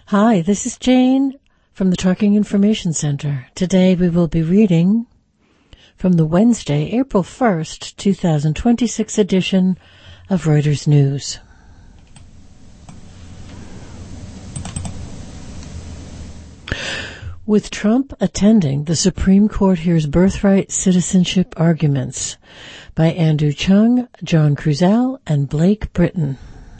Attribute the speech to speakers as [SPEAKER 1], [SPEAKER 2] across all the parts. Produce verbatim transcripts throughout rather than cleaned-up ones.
[SPEAKER 1] Hi, this is Jane from the Trucking Information Center. Today we will be reading from the Wednesday, April first, twenty twenty-six edition of Reuters News. With Trump attending, the Supreme Court hears birthright citizenship arguments by Andrew Chung, John Krusell, and Blake Britton.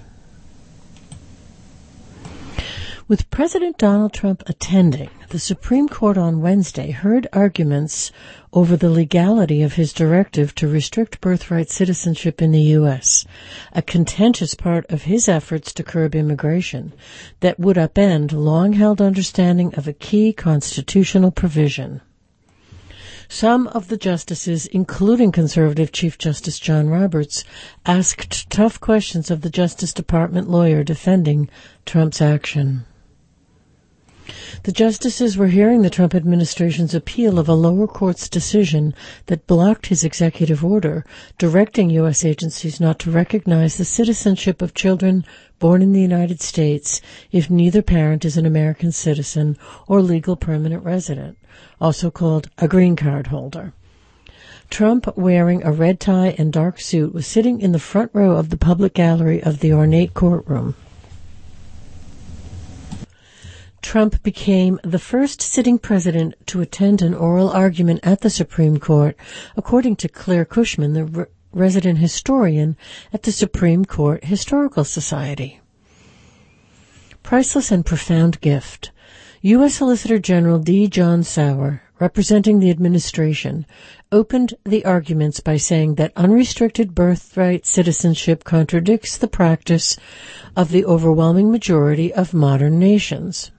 [SPEAKER 1] With President Donald Trump attending, the Supreme Court on Wednesday heard arguments over the legality of his directive to restrict birthright citizenship in the U S, a contentious part of his efforts to curb immigration that would upend long-held understanding of a key constitutional provision. Some of the justices, including conservative Chief Justice John Roberts, asked tough questions of the Justice Department lawyer defending Trump's action. The justices were hearing the Trump administration's appeal of a lower court's decision that blocked his executive order directing U S agencies not to recognize the citizenship of children born in the United States if neither parent is an American citizen or legal permanent resident, also called a green card holder. Trump, wearing a red tie and dark suit, was sitting in the front row of the public gallery of the ornate courtroom. Trump became the first sitting president to attend an oral argument at the Supreme Court, according to Claire Cushman, the re- resident historian at the Supreme Court Historical Society. Priceless and profound gift. U S Solicitor General D. John Sauer, representing the administration, opened the arguments by saying that unrestricted birthright citizenship contradicts the practice of the overwhelming majority of modern nations.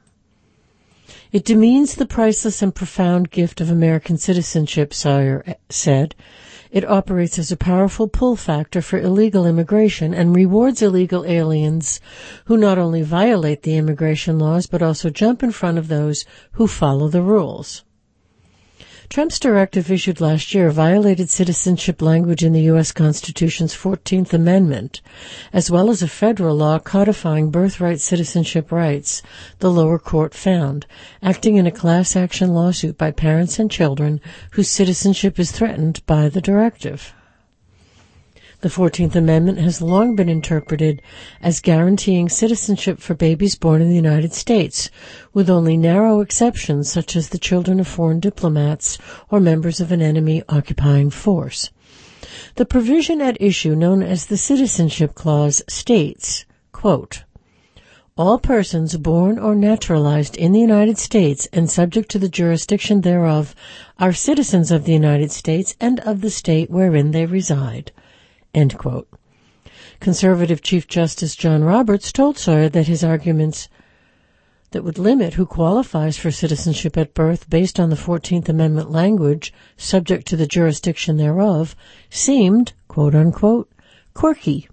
[SPEAKER 1] It demeans the priceless and profound gift of American citizenship, Sawyer said. It operates as a powerful pull factor for illegal immigration and rewards illegal aliens who not only violate the immigration laws but also jump in front of those who follow the rules. Trump's directive issued last year violated citizenship language in the U S Constitution's fourteenth Amendment, as well as a federal law codifying birthright citizenship rights, the lower court found, acting in a class action lawsuit by parents and children whose citizenship is threatened by the directive. The fourteenth Amendment has long been interpreted as guaranteeing citizenship for babies born in the United States, with only narrow exceptions such as the children of foreign diplomats or members of an enemy occupying force. The provision at issue, known as the Citizenship Clause, states, quote, "All persons born or naturalized in the United States and subject to the jurisdiction thereof are citizens of the United States and of the state wherein they reside." End quote. Conservative Chief Justice John Roberts told Sawyer that his arguments that would limit who qualifies for citizenship at birth based on the fourteenth Amendment language, subject to the jurisdiction thereof, seemed, quote-unquote, quirky.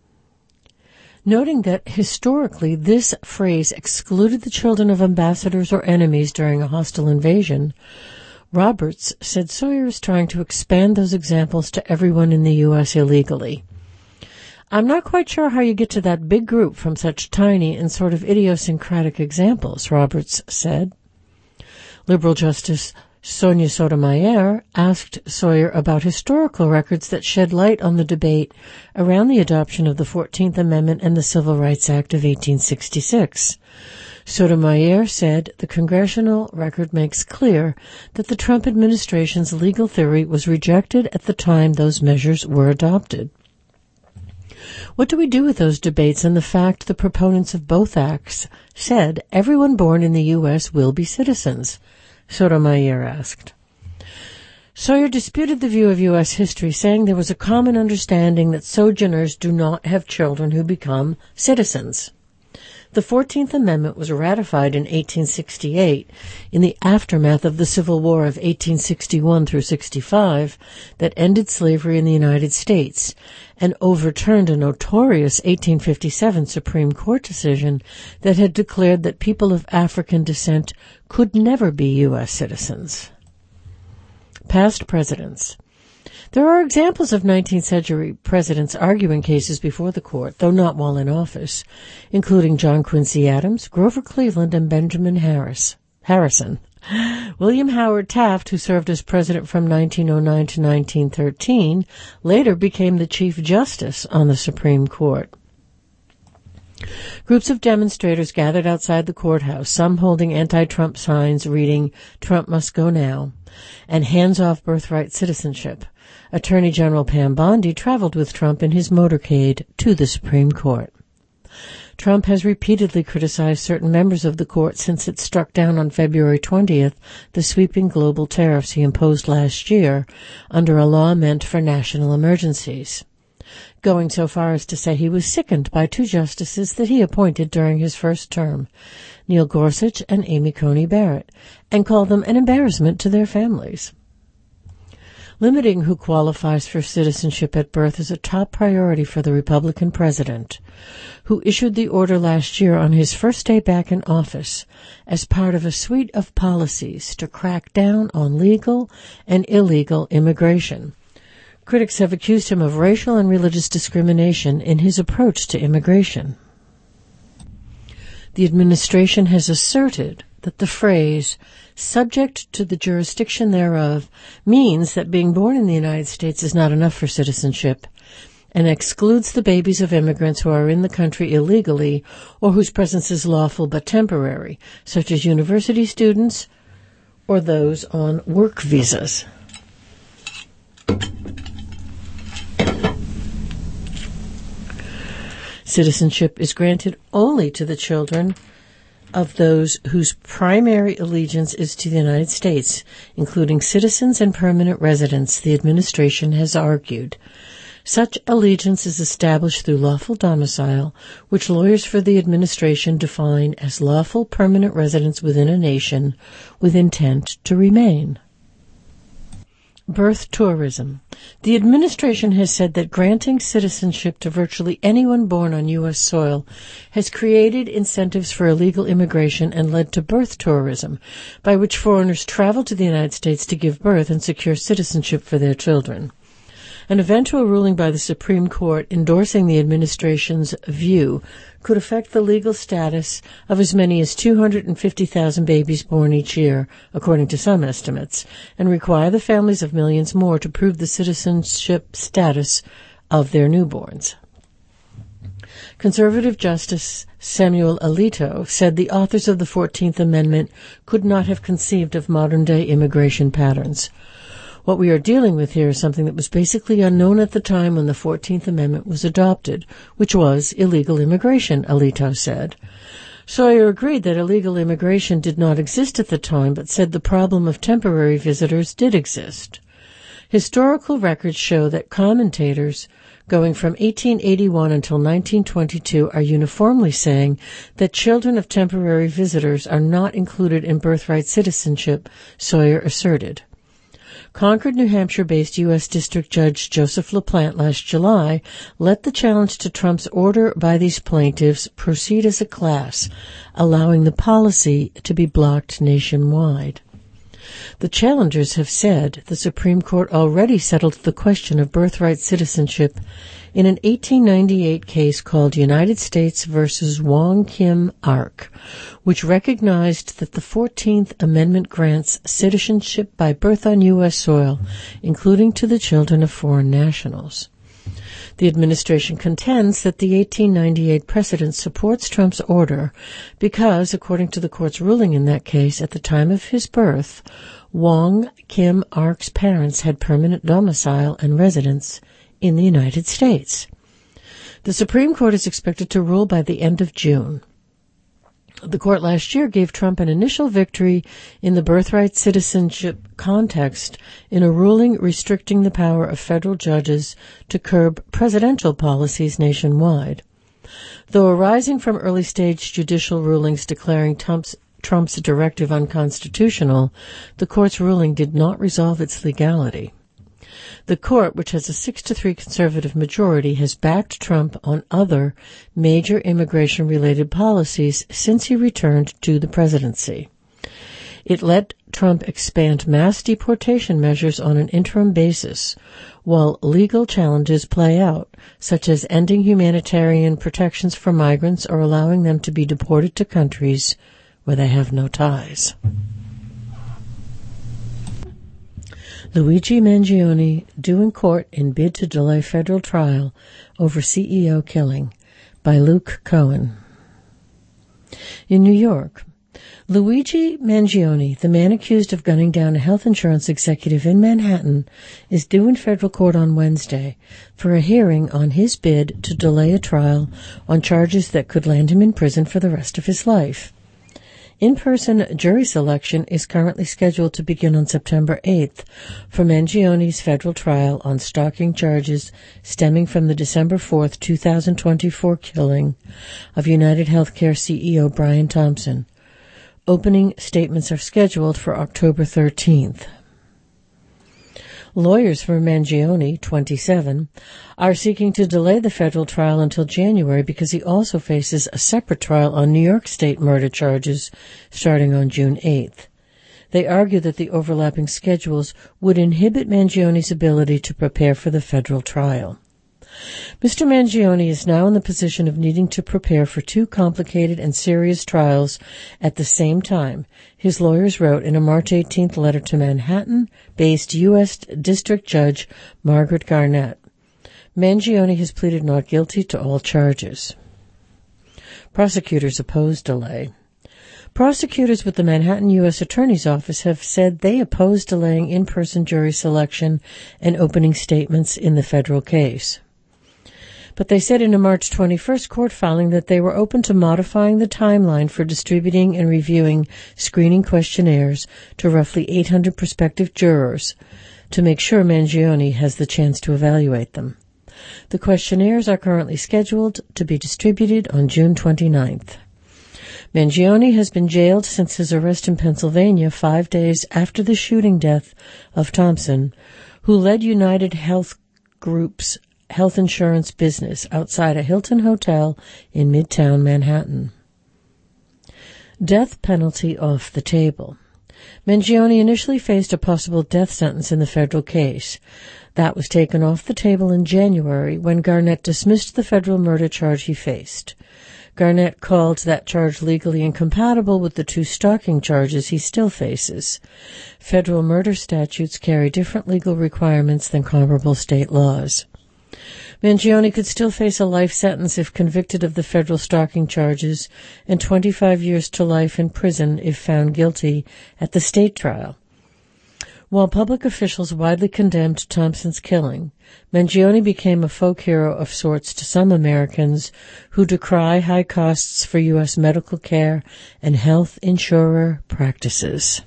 [SPEAKER 1] Noting that historically this phrase excluded the children of ambassadors or enemies during a hostile invasion, Roberts said Sawyer is trying to expand those examples to everyone in the U S illegally. "I'm not quite sure how you get to that big group from such tiny and sort of idiosyncratic examples," Roberts said. Liberal Justice Sonia Sotomayor asked Sawyer about historical records that shed light on the debate around the adoption of the fourteenth Amendment and the Civil Rights Act of eighteen sixty-six. Sotomayor said the congressional record makes clear that the Trump administration's legal theory was rejected at the time those measures were adopted. "What do we do with those debates and the fact the proponents of both acts said everyone born in the U S will be citizens?" Sotomayor asked. Sawyer disputed the view of U S history, saying there was a common understanding that sojourners do not have children who become citizens. The fourteenth Amendment was ratified in eighteen sixty-eight in the aftermath of the Civil War of eighteen sixty-one through sixty-five that ended slavery in the United States and overturned a notorious eighteen fifty-seven Supreme Court decision that had declared that people of African descent could never be U S citizens. Past presidents. There are examples of nineteenth century presidents arguing cases before the court, though not while in office, including John Quincy Adams, Grover Cleveland, and Benjamin Harris. Harrison. William Howard Taft, who served as president from nineteen oh nine to nineteen thirteen, later became the Chief Justice on the Supreme Court. Groups of demonstrators gathered outside the courthouse, some holding anti-Trump signs reading, "Trump must go now," and "Hands off birthright citizenship." Attorney General Pam Bondi traveled with Trump in his motorcade to the Supreme Court. Trump has repeatedly criticized certain members of the court since it struck down on February twentieth the sweeping global tariffs he imposed last year under a law meant for national emergencies, going so far as to say he was sickened by two justices that he appointed during his first term, Neil Gorsuch and Amy Coney Barrett, and called them an embarrassment to their families. Limiting who qualifies for citizenship at birth is a top priority for the Republican president, who issued the order last year on his first day back in office as part of a suite of policies to crack down on legal and illegal immigration. Critics have accused him of racial and religious discrimination in his approach to immigration. The administration has asserted that the phrase, "subject to the jurisdiction thereof," means that being born in the United States is not enough for citizenship, and excludes the babies of immigrants who are in the country illegally or whose presence is lawful but temporary, such as university students or those on work visas. Citizenship is granted only to the children of those whose primary allegiance is to the United States, including citizens and permanent residents, the administration has argued. Such allegiance is established through lawful domicile, which lawyers for the administration define as lawful permanent residence within a nation with intent to remain. Birth tourism. The administration has said that granting citizenship to virtually anyone born on U S soil has created incentives for illegal immigration and led to birth tourism, by which foreigners travel to the United States to give birth and secure citizenship for their children. An eventual ruling by the Supreme Court endorsing the administration's view could affect the legal status of as many as two hundred fifty thousand babies born each year, according to some estimates, and require the families of millions more to prove the citizenship status of their newborns. Conservative Justice Samuel Alito said the authors of the fourteenth Amendment could not have conceived of modern-day immigration patterns. What we are dealing with here is something that was basically unknown at the time when the fourteenth Amendment was adopted, which was illegal immigration, Alito said. Sawyer agreed that illegal immigration did not exist at the time, but said the problem of temporary visitors did exist. Historical records show that commentators going from eighteen eighty-one until nineteen twenty-two are uniformly saying that children of temporary visitors are not included in birthright citizenship, Sawyer asserted. Concord, New Hampshire-based U S District Judge Joseph LaPlante last July let the challenge to Trump's order by these plaintiffs proceed as a class, allowing the policy to be blocked nationwide. The challengers have said the Supreme Court already settled the question of birthright citizenship in an eighteen ninety-eight case called United States versus Wong Kim Ark, which recognized that the fourteenth Amendment grants citizenship by birth on U S soil, including to the children of foreign nationals. The administration contends that the eighteen ninety-eight precedent supports Trump's order because, according to the court's ruling in that case, at the time of his birth, Wong Kim Ark's parents had permanent domicile and residence in the United States. The Supreme Court is expected to rule by the end of June. The court last year gave Trump an initial victory in the birthright citizenship context in a ruling restricting the power of federal judges to curb presidential policies nationwide. Though arising from early-stage judicial rulings declaring Trump's, Trump's directive unconstitutional, the court's ruling did not resolve its legality. The court, which has a six to three conservative majority, has backed Trump on other major immigration-related policies since he returned to the presidency. It let Trump expand mass deportation measures on an interim basis, while legal challenges play out, such as ending humanitarian protections for migrants or allowing them to be deported to countries where they have no ties. Luigi Mangione due in court in bid to delay federal trial over C E O killing, by Luke Cohen. In New York, Luigi Mangione, the man accused of gunning down a health insurance executive in Manhattan, is due in federal court on Wednesday for a hearing on his bid to delay a trial on charges that could land him in prison for the rest of his life. In-person jury selection is currently scheduled to begin on September eighth for Mangione's federal trial on stalking charges stemming from the December fourth, twenty twenty-four killing of United Healthcare C E O Brian Thompson. Opening statements are scheduled for October thirteenth. Lawyers for Mangione, twenty-seven, are seeking to delay the federal trial until January because he also faces a separate trial on New York State murder charges starting on June eighth. They argue that the overlapping schedules would inhibit Mangione's ability to prepare for the federal trial. Mister Mangione is now in the position of needing to prepare for two complicated and serious trials at the same time, his lawyers wrote in a March eighteenth letter to Manhattan-based U S District Judge Margaret Garnett. Mangione has pleaded not guilty to all charges. Prosecutors oppose delay. Prosecutors with the Manhattan U S Attorney's Office have said they oppose delaying in-person jury selection and opening statements in the federal case. But they said in a March twenty-first court filing that they were open to modifying the timeline for distributing and reviewing screening questionnaires to roughly eight hundred prospective jurors to make sure Mangione has the chance to evaluate them. The questionnaires are currently scheduled to be distributed on June twenty-ninth. Mangione has been jailed since his arrest in Pennsylvania five days after the shooting death of Thompson, who led United Health Group's health insurance business outside a Hilton hotel in Midtown Manhattan. Death penalty off the table. Mangione initially faced a possible death sentence in the federal case. That was taken off the table in January when Garnett dismissed the federal murder charge he faced. Garnett called that charge legally incompatible with the two stalking charges he still faces. Federal murder statutes carry different legal requirements than comparable state laws. Mangione could still face a life sentence if convicted of the federal stalking charges and twenty-five years to life in prison if found guilty at the state trial. While public officials widely condemned Thompson's killing, Mangione became a folk hero of sorts to some Americans who decry high costs for U S medical care and health insurer practices.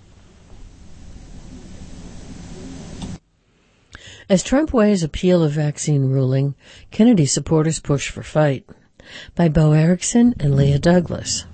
[SPEAKER 1] As Trump weighs appeal of vaccine ruling, Kennedy supporters push for fight. By Bo Erickson and Leah Douglas.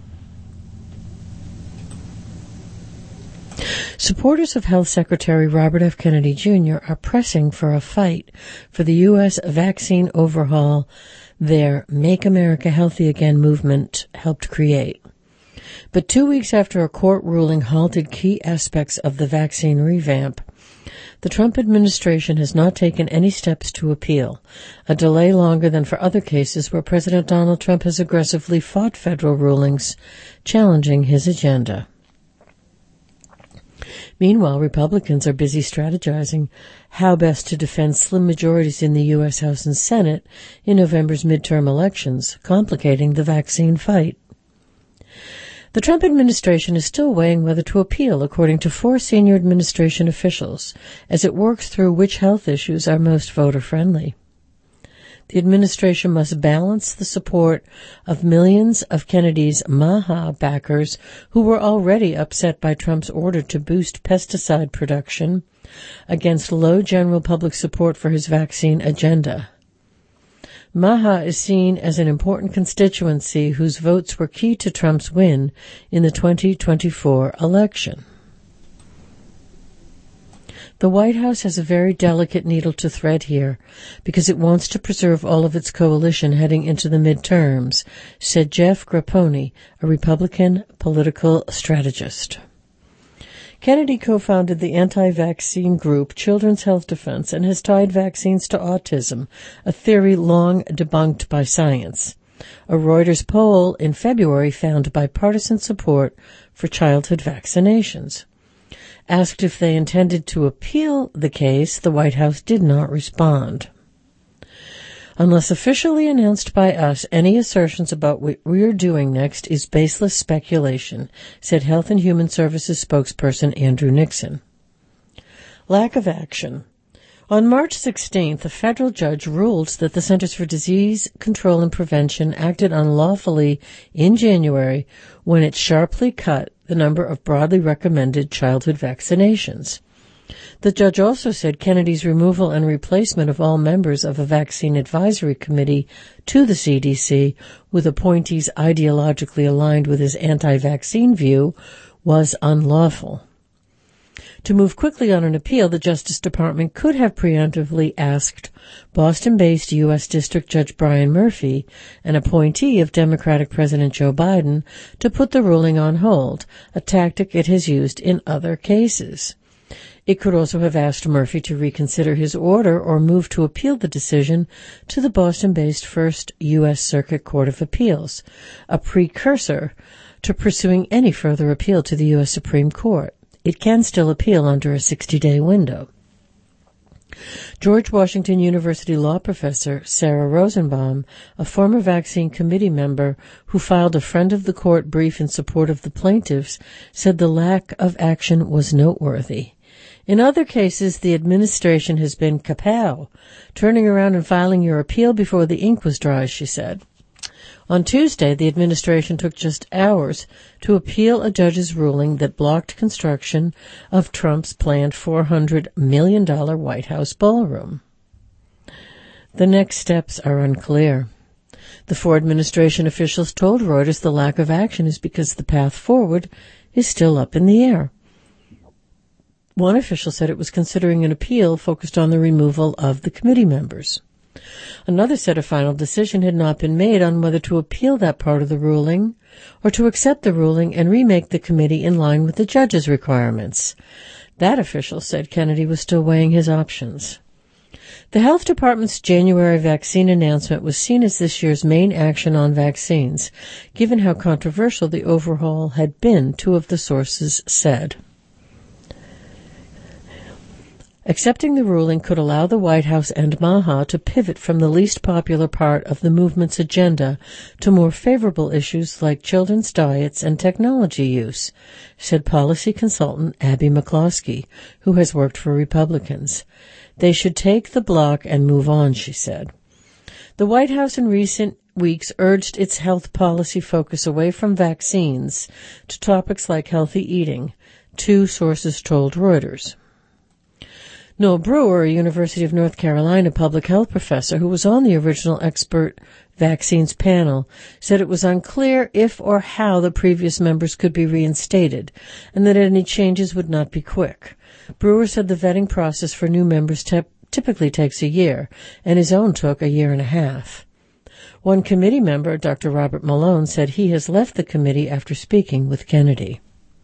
[SPEAKER 1] Supporters of Health Secretary Robert F. Kennedy Junior are pressing for a fight for the U S vaccine overhaul their Make America Healthy Again movement helped create. But two weeks after a court ruling halted key aspects of the vaccine revamp, the Trump administration has not taken any steps to appeal, a delay longer than for other cases where President Donald Trump has aggressively fought federal rulings challenging his agenda. Meanwhile, Republicans are busy strategizing how best to defend slim majorities in the U S House and Senate in November's midterm elections, complicating the vaccine fight. The Trump administration is still weighing whether to appeal, according to four senior administration officials, as it works through which health issues are most voter-friendly. The administration must balance the support of millions of Kennedy's MAHA backers who were already upset by Trump's order to boost pesticide production against low general public support for his vaccine agenda. MAHA is seen as an important constituency whose votes were key to Trump's win in the twenty twenty-four election. The White House has a very delicate needle to thread here because it wants to preserve all of its coalition heading into the midterms, said Jeff Grapponi, a Republican political strategist. Kennedy co-founded the anti-vaccine group Children's Health Defense and has tied vaccines to autism, a theory long debunked by science. A Reuters poll in February found bipartisan support for childhood vaccinations. Asked if they intended to appeal the case, the White House did not respond. Unless officially announced by us, any assertions about what we're doing next is baseless speculation, said Health and Human Services spokesperson Andrew Nixon. Lack of action. On March sixteenth, a federal judge ruled that the Centers for Disease Control and Prevention acted unlawfully in January when it sharply cut the number of broadly recommended childhood vaccinations. The judge also said Kennedy's removal and replacement of all members of a vaccine advisory committee to the C D C with appointees ideologically aligned with his anti-vaccine view was unlawful. To move quickly on an appeal, the Justice Department could have preemptively asked Boston-based U S District Judge Brian Murphy, an appointee of Democratic President Joe Biden, to put the ruling on hold, a tactic it has used in other cases. It could also have asked Murphy to reconsider his order or move to appeal the decision to the Boston-based First U S Circuit Court of Appeals, a precursor to pursuing any further appeal to the U S Supreme Court. It can still appeal under a sixty-day window. George Washington University law professor Sarah Rosenbaum, a former vaccine committee member who filed a friend of the court brief in support of the plaintiffs, said the lack of action was noteworthy. In other cases, the administration has been kapow, turning around and filing your appeal before the ink was dry, she said. On Tuesday, the administration took just hours to appeal a judge's ruling that blocked construction of Trump's planned four hundred million dollars White House ballroom. The next steps are unclear. The four administration officials told Reuters the lack of action is because the path forward is still up in the air. One official said it was considering an appeal focused on the removal of the committee members. Another said a final decision had not been made on whether to appeal that part of the ruling or to accept the ruling and remake the committee in line with the judge's requirements. That official said Kennedy was still weighing his options. The Health Department's January vaccine announcement was seen as this year's main action on vaccines, given how controversial the overhaul had been, two of the sources said. Accepting the ruling could allow the White House and MAHA to pivot from the least popular part of the movement's agenda to more favorable issues like children's diets and technology use, said policy consultant Abby McCloskey, who has worked for Republicans. They should take the block and move on, she said. The White House in recent weeks urged its health policy focus away from vaccines to topics like healthy eating, two sources told Reuters. Noel Brewer, a University of North Carolina public health professor who was on the original expert vaccines panel, said it was unclear if or how the previous members could be reinstated and that any changes would not be quick. Brewer said the vetting process for new members te- typically takes a year, and his own took a year and a half. One committee member, Doctor Robert Malone, said he has left the committee after speaking with Kennedy.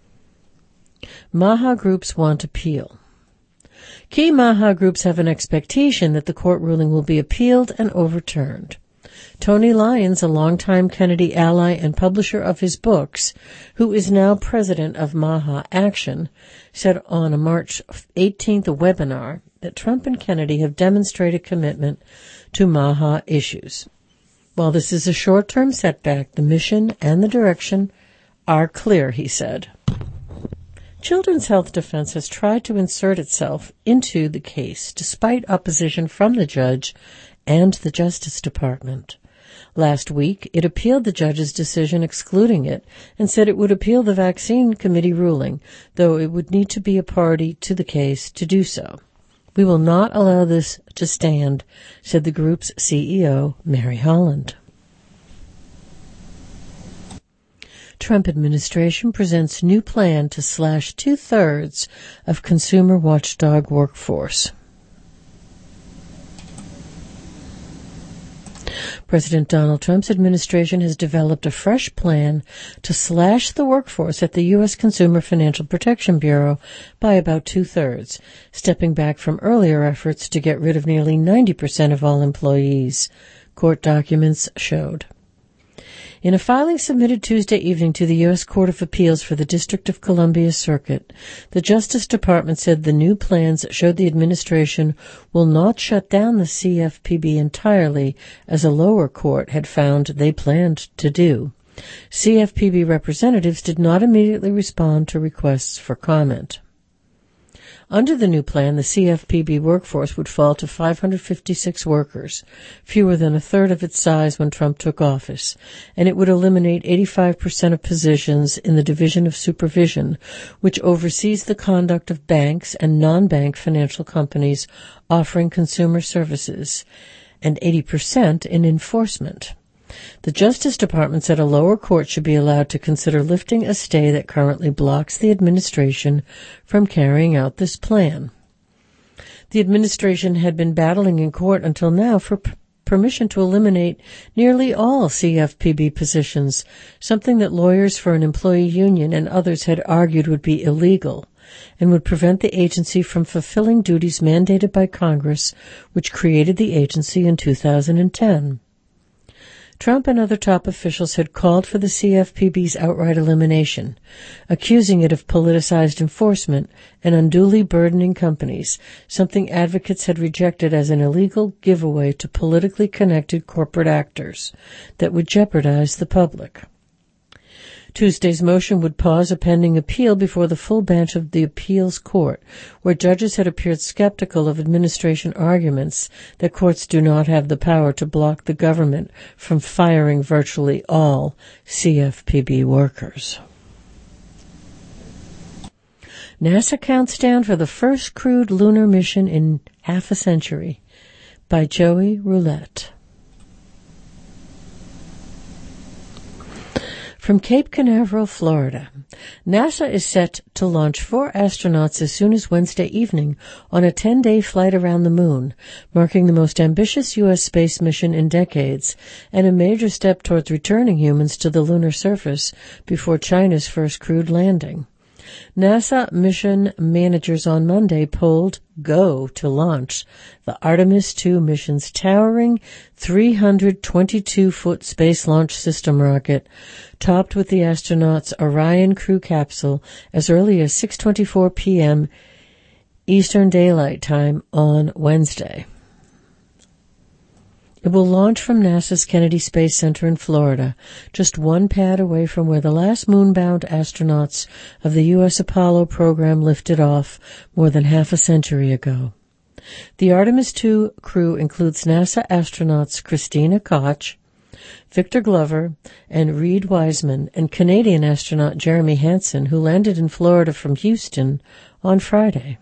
[SPEAKER 1] MAHA groups want appeal. Key MAHA groups have an expectation that the court ruling will be appealed and overturned. Tony Lyons, a longtime Kennedy ally and publisher of his books, who is now president of MAHA Action, said on a March eighteenth webinar that Trump and Kennedy have demonstrated commitment to MAHA issues. While this is a short-term setback, the mission and the direction are clear, he said. Children's Health Defense has tried to insert itself into the case despite opposition from the judge and the Justice Department. Last week, it appealed the judge's decision excluding it and said it would appeal the vaccine committee ruling, though it would need to be a party to the case to do so. We will not allow this to stand, said the group's C E O, Mary Holland. Trump administration presents new plan to slash two-thirds of consumer watchdog workforce. President Donald Trump's administration has developed a fresh plan to slash the workforce at the U S Consumer Financial Protection Bureau by about two-thirds, stepping back from earlier efforts to get rid of nearly ninety percent of all employees, court documents showed. In a filing submitted Tuesday evening to the U S Court of Appeals for the District of Columbia Circuit, the Justice Department said the new plans showed the administration will not shut down the C F P B entirely, as a lower court had found they planned to do. C F P B representatives did not immediately respond to requests for comment. Under the new plan, the C F P B workforce would fall to five hundred fifty-six workers, fewer than a third of its size when Trump took office, and it would eliminate eighty-five percent of positions in the Division of Supervision, which oversees the conduct of banks and non-bank financial companies offering consumer services, and eighty percent in enforcement. The Justice Department said a lower court should be allowed to consider lifting a stay that currently blocks the administration from carrying out this plan. The administration had been battling in court until now for p- permission to eliminate nearly all C F P B positions, something that lawyers for an employee union and others had argued would be illegal and would prevent the agency from fulfilling duties mandated by Congress, which created the agency in two thousand ten. Trump and other top officials had called for the C F P B's outright elimination, accusing it of politicized enforcement and unduly burdening companies, something advocates had rejected as an illegal giveaway to politically connected corporate actors that would jeopardize the public. Tuesday's motion would pause a pending appeal before the full bench of the appeals court, where judges had appeared skeptical of administration arguments that courts do not have the power to block the government from firing virtually all C F P B workers. NASA counts down for the first crewed lunar mission in half a century, by Joey Roulette. From Cape Canaveral, Florida, NASA is set to launch four astronauts as soon as Wednesday evening on a ten-day flight around the moon, marking the most ambitious U S space mission in decades and a major step towards returning humans to the lunar surface before China's first crewed landing. NASA mission managers on Monday polled go to launch the Artemis two mission's towering three hundred twenty-two foot Space Launch System rocket, topped with the astronauts' Orion crew capsule as early as six twenty-four p.m. Eastern Daylight Time on Wednesday. It will launch from NASA's Kennedy Space Center in Florida, just one pad away from where the last moonbound astronauts of the U S Apollo program lifted off more than half a century ago. The Artemis two crew includes NASA astronauts Christina Koch, Victor Glover, and Reed Wiseman, and Canadian astronaut Jeremy Hansen, who landed in Florida from Houston on Friday.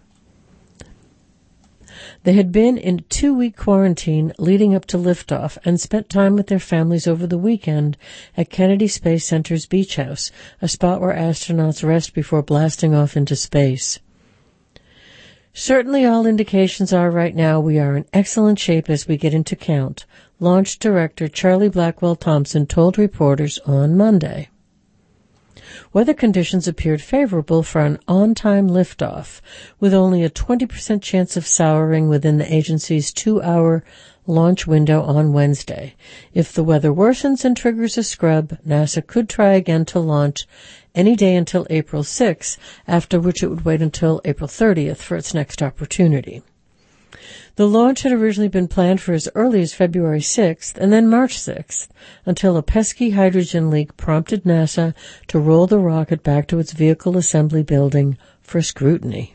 [SPEAKER 1] They had been in a two-week quarantine leading up to liftoff and spent time with their families over the weekend at Kennedy Space Center's Beach House, a spot where astronauts rest before blasting off into space. Certainly all indications are right now we are in excellent shape as we get into count, launch director Charlie Blackwell Thompson told reporters on Monday. Weather conditions appeared favorable for an on-time liftoff, with only a twenty percent chance of souring within the agency's two-hour launch window on Wednesday. If the weather worsens and triggers a scrub, NASA could try again to launch any day until April sixth, after which it would wait until April thirtieth for its next opportunity. The launch had originally been planned for as early as February sixth and then March sixth, until a pesky hydrogen leak prompted NASA to roll the rocket back to its vehicle assembly building for scrutiny.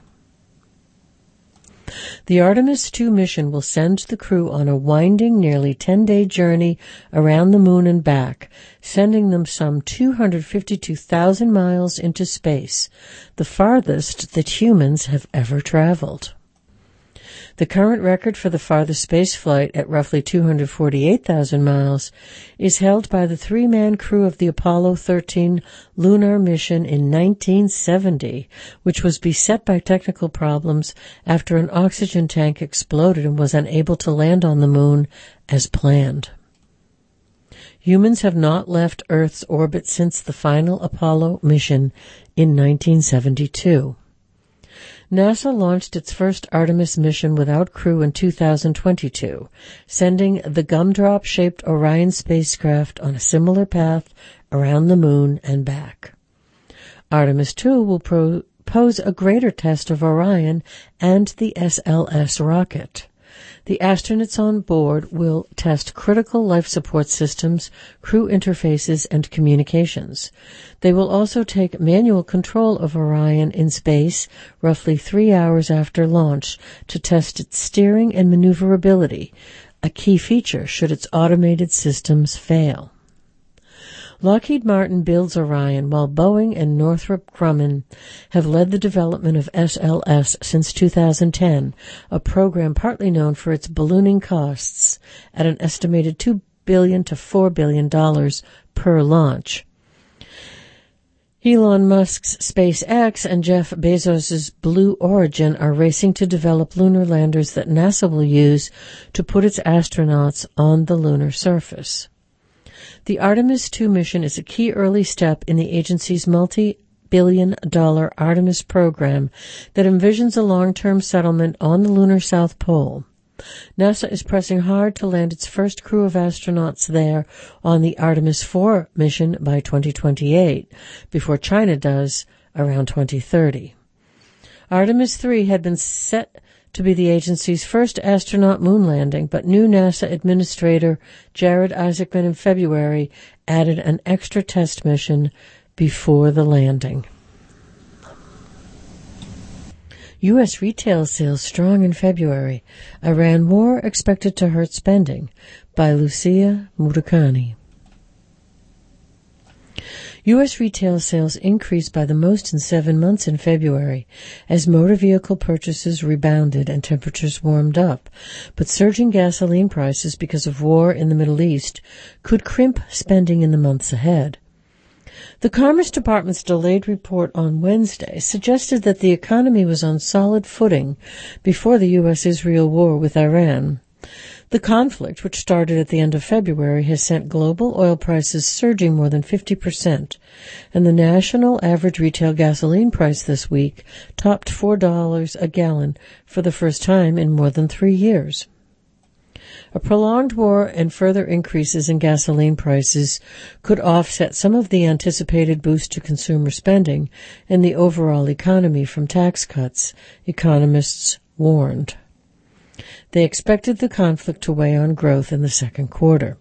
[SPEAKER 1] The Artemis two mission will send the crew on a winding, nearly ten-day journey around the moon and back, sending them some two hundred fifty-two thousand miles into space, the farthest that humans have ever traveled. The current record for the farthest space flight, at roughly two hundred forty-eight thousand miles, is held by the three-man crew of the Apollo thirteen lunar mission in nineteen seventy, which was beset by technical problems after an oxygen tank exploded and was unable to land on the moon as planned. Humans have not left Earth's orbit since the final Apollo mission in nineteen seventy-two. NASA launched its first Artemis mission without crew in two thousand twenty-two, sending the gumdrop-shaped Orion spacecraft on a similar path around the moon and back. Artemis two will pro- pose a greater test of Orion and the S L S rocket. The astronauts on board will test critical life support systems, crew interfaces, and communications. They will also take manual control of Orion in space roughly three hours after launch to test its steering and maneuverability, a key feature should its automated systems fail. Lockheed Martin builds Orion, while Boeing and Northrop Grumman have led the development of S L S since two thousand ten, a program partly known for its ballooning costs at an estimated two billion dollars to four billion dollars per launch. Elon Musk's SpaceX and Jeff Bezos's Blue Origin are racing to develop lunar landers that NASA will use to put its astronauts on the lunar surface. The Artemis two mission is a key early step in the agency's multi-billion dollar Artemis program that envisions a long-term settlement on the lunar South Pole. NASA is pressing hard to land its first crew of astronauts there on the Artemis four mission by twenty twenty-eight, before China does around twenty thirty. Artemis three had been set to be the agency's first astronaut moon landing, but new NASA Administrator Jared Isaacman in February added an extra test mission before the landing. U S retail sales strong in February. Iran war expected to hurt spending, by Lucia Murakami. U S retail sales increased by the most in seven months in February as motor vehicle purchases rebounded and temperatures warmed up, but surging gasoline prices because of war in the Middle East could crimp spending in the months ahead. The Commerce Department's delayed report on Wednesday suggested that the economy was on solid footing before the U S Israel war with Iran. The conflict, which started at the end of February, has sent global oil prices surging more than fifty percent, and the national average retail gasoline price this week topped four dollars a gallon for the first time in more than three years. A prolonged war and further increases in gasoline prices could offset some of the anticipated boost to consumer spending and the overall economy from tax cuts, economists warned. They expected the conflict to weigh on growth in the second quarter.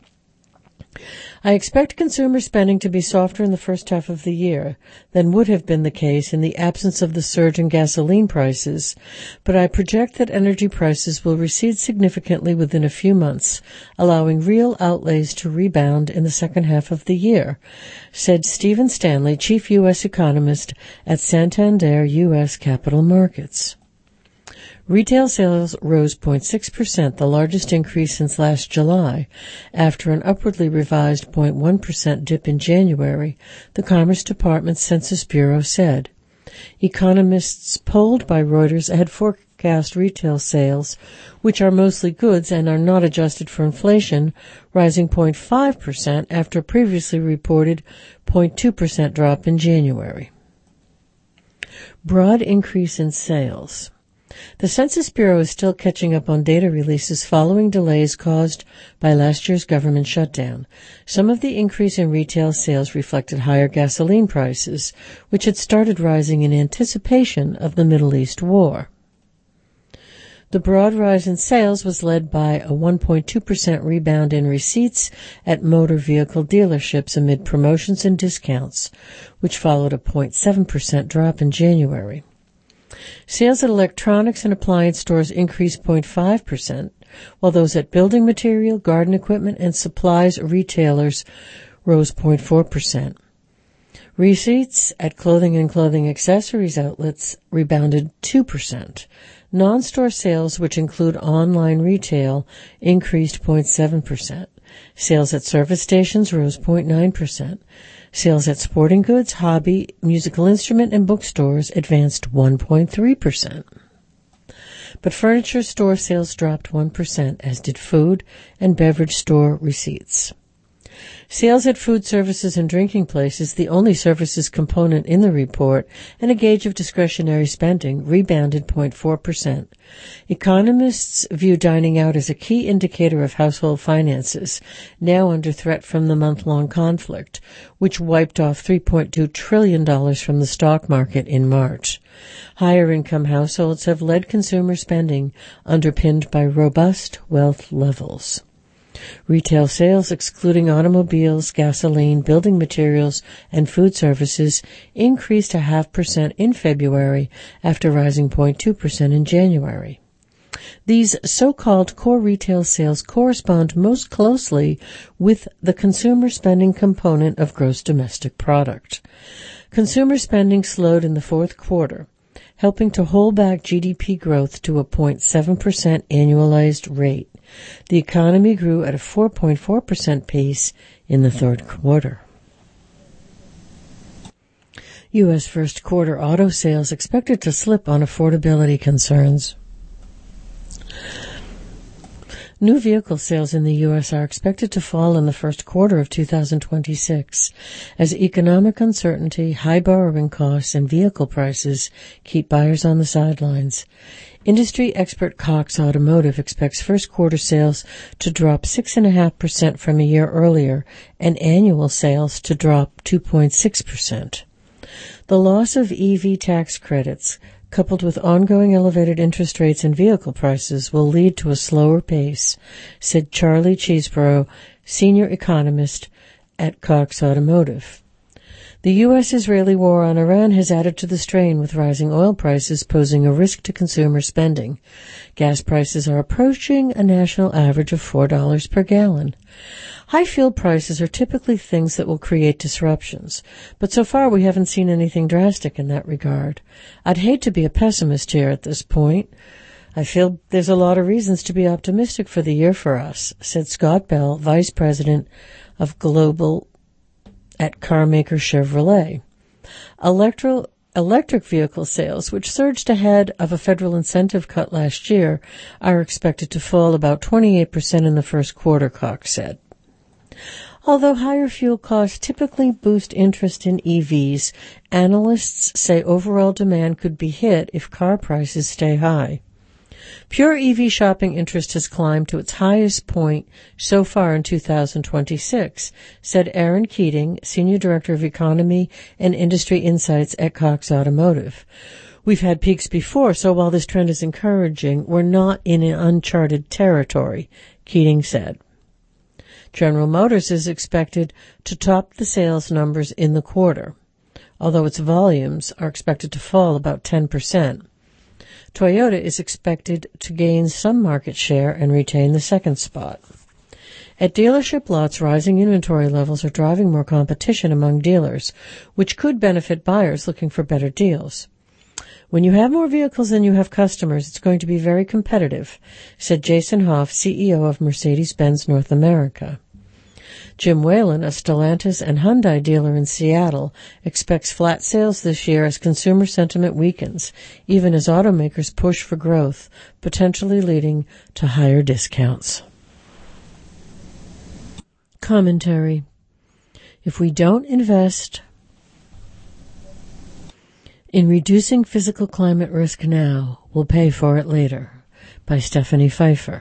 [SPEAKER 1] I expect consumer spending to be softer in the first half of the year than would have been the case in the absence of the surge in gasoline prices, but I project that energy prices will recede significantly within a few months, allowing real outlays to rebound in the second half of the year, said Stephen Stanley, chief U S economist at Santander U S Capital Markets. Retail sales rose zero point six percent, the largest increase since last July, after an upwardly revised zero point one percent dip in January, the Commerce Department's Census Bureau said. Economists polled by Reuters had forecast retail sales, which are mostly goods and are not adjusted for inflation, rising zero point five percent after a previously reported zero point two percent drop in January. Broad increase in sales. The Census Bureau is still catching up on data releases following delays caused by last year's government shutdown. Some of the increase in retail sales reflected higher gasoline prices, which had started rising in anticipation of the Middle East war. The broad rise in sales was led by a one point two percent rebound in receipts at motor vehicle dealerships amid promotions and discounts, which followed a zero point seven percent drop in January. Sales at electronics and appliance stores increased zero point five percent, while those at building material, garden equipment, and supplies retailers rose zero point four percent. Receipts at clothing and clothing accessories outlets rebounded two percent. Non-store sales, which include online retail, increased zero point seven percent. Sales at service stations rose zero point nine percent. Sales at sporting goods, hobby, musical instrument, and bookstores advanced one point three percent. But furniture store sales dropped one percent, as did food and beverage store receipts. Sales at food services and drinking places, the only services component in the report, and a gauge of discretionary spending, rebounded zero point four percent. Economists view dining out as a key indicator of household finances, now under threat from the month-long conflict, which wiped off three point two trillion dollars from the stock market in March. Higher-income households have led consumer spending, underpinned by robust wealth levels. Retail sales, excluding automobiles, gasoline, building materials, and food services, increased a half percent in February after rising zero point two percent in January. These so-called core retail sales correspond most closely with the consumer spending component of gross domestic product. Consumer spending slowed in the fourth quarter, helping to hold back G D P growth to a zero point seven percent annualized rate. The economy grew at a four point four percent pace in the third quarter. U S first quarter auto sales expected to slip on affordability concerns. New vehicle sales in the U S are expected to fall in the first quarter of two thousand twenty-six as economic uncertainty, high borrowing costs, and vehicle prices keep buyers on the sidelines. Industry expert Cox Automotive expects first quarter sales to drop six point five percent from a year earlier and annual sales to drop two point six percent. The loss of E V tax credits, coupled with ongoing elevated interest rates and vehicle prices, will lead to a slower pace, said Charlie Cheeseborough, senior economist at Cox Automotive. The U S-Israeli war on Iran has added to the strain, with rising oil prices posing a risk to consumer spending. Gas prices are approaching a national average of four dollars per gallon. High fuel prices are typically things that will create disruptions, but so far we haven't seen anything drastic in that regard. I'd hate to be a pessimist here at this point. I feel there's a lot of reasons to be optimistic for the year for us, said Scott Bell, Vice President of Global at carmaker Chevrolet. Electro, electric vehicle sales, which surged ahead of a federal incentive cut last year, are expected to fall about twenty-eight percent in the first quarter, Cox said. Although higher fuel costs typically boost interest in E Vs, analysts say overall demand could be hit if car prices stay high. Pure E V shopping interest has climbed to its highest point so far in two thousand twenty-six, said Aaron Keating, Senior Director of Economy and Industry Insights at Cox Automotive. We've had peaks before, so while this trend is encouraging, we're not in an uncharted territory, Keating said. General Motors is expected to top the sales numbers in the quarter, although its volumes are expected to fall about ten percent. Toyota is expected to gain some market share and retain the second spot. At dealership lots, rising inventory levels are driving more competition among dealers, which could benefit buyers looking for better deals. When you have more vehicles than you have customers, it's going to be very competitive, said Jason Hoff, C E O of Mercedes-Benz North America. Jim Whalen, a Stellantis and Hyundai dealer in Seattle, expects flat sales this year as consumer sentiment weakens, even as automakers push for growth, potentially leading to higher discounts. Commentary. If we don't invest in reducing physical climate risk now, we'll pay for it later, by Stephanie Pfeiffer.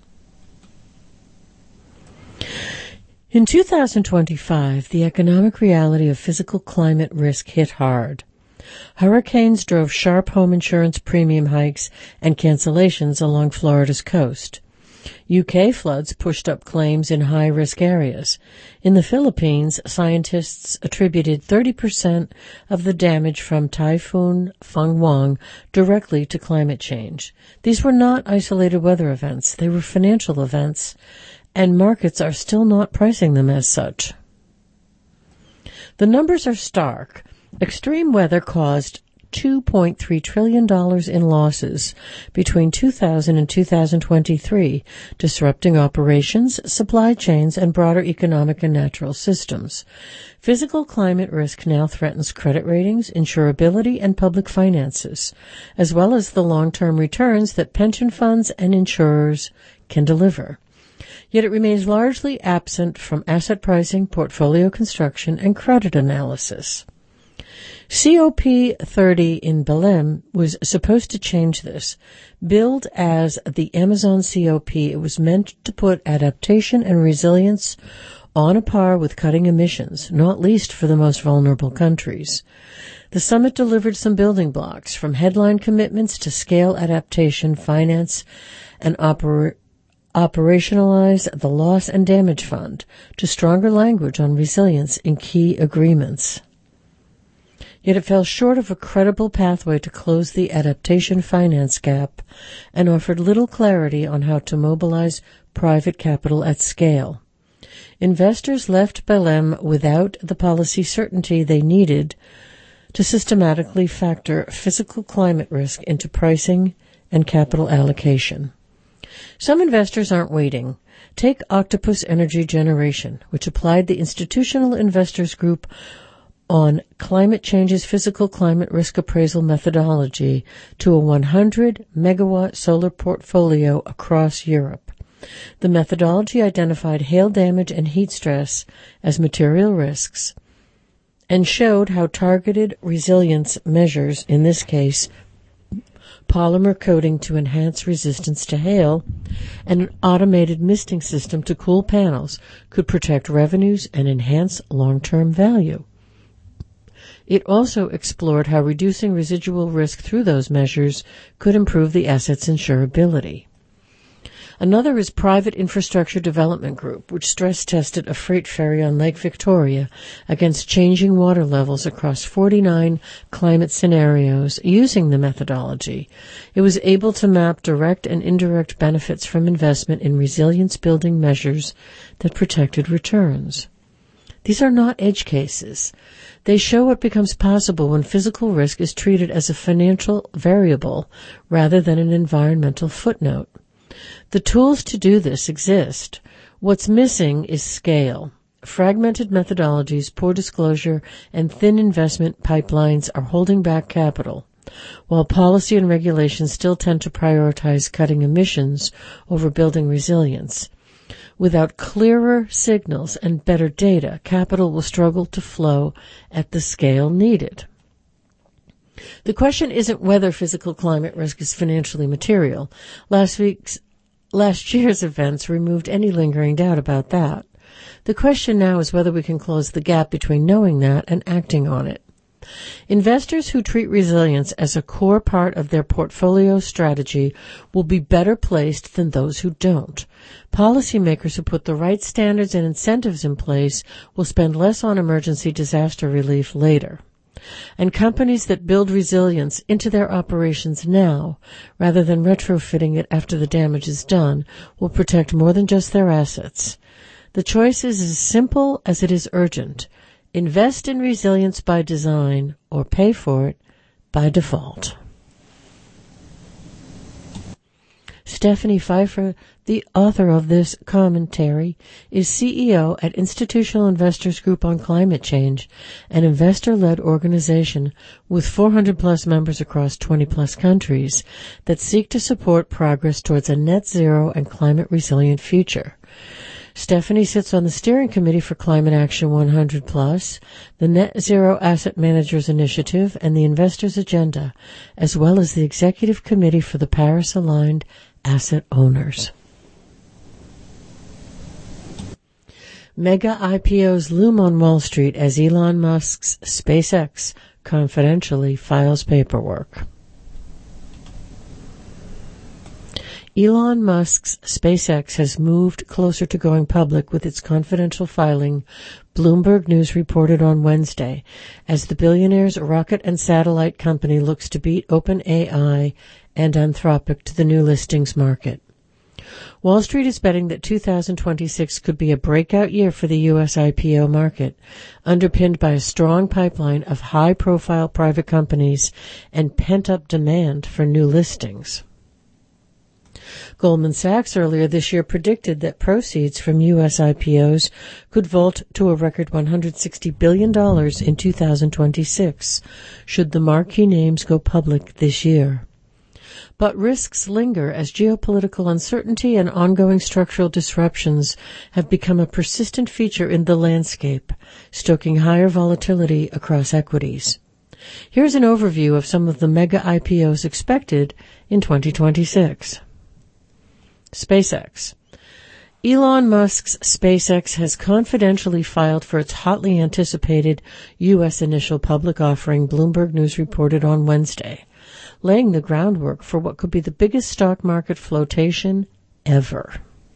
[SPEAKER 1] In two thousand twenty-five, the economic reality of physical climate risk hit hard. Hurricanes drove sharp home insurance premium hikes and cancellations along Florida's coast. U K floods pushed up claims in high-risk areas. In the Philippines, scientists attributed thirty percent of the damage from Typhoon Fangwang directly to climate change. These were not isolated weather events. They were financial events, and markets are still not pricing them as such. The numbers are stark. Extreme weather caused two point three trillion dollars in losses between two thousand and two thousand twenty-three, disrupting operations, supply chains, and broader economic and natural systems. Physical climate risk now threatens credit ratings, insurability, and public finances, as well as the long-term returns that pension funds and insurers can deliver. Yet it remains largely absent from asset pricing, portfolio construction, and credit analysis. C O P thirty in Belém was supposed to change this. Billed as the Amazon C O P, it was meant to put adaptation and resilience on a par with cutting emissions, not least for the most vulnerable countries. The summit delivered some building blocks, from headline commitments to scale adaptation, finance, and oper- operationalize the loss and damage fund, to stronger language on resilience in key agreements. Yet it fell short of a credible pathway to close the adaptation finance gap and offered little clarity on how to mobilize private capital at scale. Investors left Belém without the policy certainty they needed to systematically factor physical climate risk into pricing and capital allocation. Some investors aren't waiting. Take Octopus Energy Generation, which applied the Institutional Investors Group on climate change's physical climate risk appraisal methodology to a one hundred megawatt solar portfolio across Europe. The methodology identified hail damage and heat stress as material risks and showed how targeted resilience measures, in this case polymer coating to enhance resistance to hail, and an automated misting system to cool panels, could protect revenues and enhance long-term value. It also explored how reducing residual risk through those measures could improve the asset's insurability. Another is Private Infrastructure Development Group, which stress-tested a freight ferry on Lake Victoria against changing water levels across forty-nine climate scenarios using the methodology. It was able to map direct and indirect benefits from investment in resilience-building measures that protected returns. These are not edge cases. They show what becomes possible when physical risk is treated as a financial variable rather than an environmental footnote. The tools to do this exist. What's missing is scale. Fragmented methodologies, poor disclosure, and thin investment pipelines are holding back capital, while policy and regulations still tend to prioritize cutting emissions over building resilience. Without clearer signals and better data, capital will struggle to flow at the scale needed. The question isn't whether physical climate risk is financially material. Last week's, last year's events removed any lingering doubt about that. The question now is whether we can close the gap between knowing that and acting on it. Investors who treat resilience as a core part of their portfolio strategy will be better placed than those who don't. Policymakers who put the right standards and incentives in place will spend less on emergency disaster relief later. And companies that build resilience into their operations now, rather than retrofitting it after the damage is done, will protect more than just their assets. The choice is as simple as it is urgent. Invest in resilience by design or pay for it by default. Stephanie Pfeiffer, the author of this commentary, is C E O at Institutional Investors Group on Climate Change, an investor-led organization with four hundred plus members across twenty plus countries that seek to support progress towards a net zero and climate-resilient future. Stephanie sits on the steering committee for Climate Action one hundred plus, the Net Zero Asset Managers Initiative, and the Investors Agenda, as well as the executive committee for the Paris-aligned asset owners. Mega I P Os loom on Wall Street as Elon Musk's SpaceX confidentially files paperwork. Elon Musk's SpaceX has moved closer to going public with its confidential filing, Bloomberg News reported on Wednesday, as the billionaire's rocket and satellite company looks to beat OpenAI and Anthropic to the new listings market. Wall Street is betting that two thousand twenty-six could be a breakout year for the U S I P O market, underpinned by a strong pipeline of high-profile private companies and pent-up demand for new listings. Goldman Sachs earlier this year predicted that proceeds from U S I P Os could vault to a record one hundred sixty billion dollars in two thousand twenty-six, should the marquee names go public this year. But risks linger as geopolitical uncertainty and ongoing structural disruptions have become a persistent feature in the landscape, stoking higher volatility across equities. Here's an overview of some of the mega I P Os expected in twenty twenty-six. SpaceX. Elon Musk's SpaceX has confidentially filed for its hotly anticipated U S initial public offering, Bloomberg News reported on Wednesday, laying the groundwork for what could be the biggest stock market flotation ever.